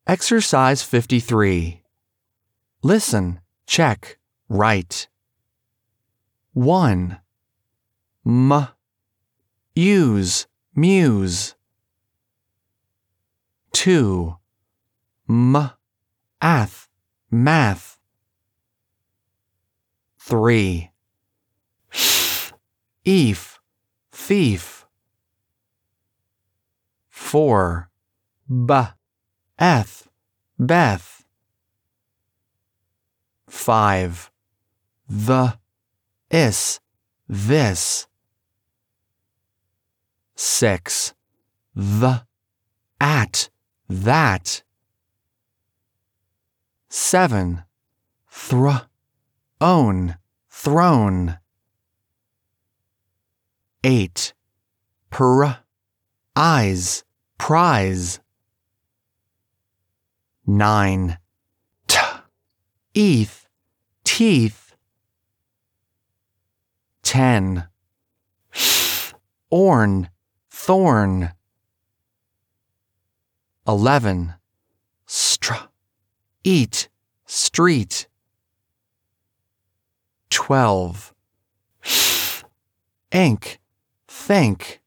Exercise 53. Listen, check, write. 1. Use, muse. 2. Math. 3. Thief. 4. Beth. 5. This. 6. That. 7. Throne. 8. Prize. 9. Teeth. 10. Thorn. 11. Street. 12. Think.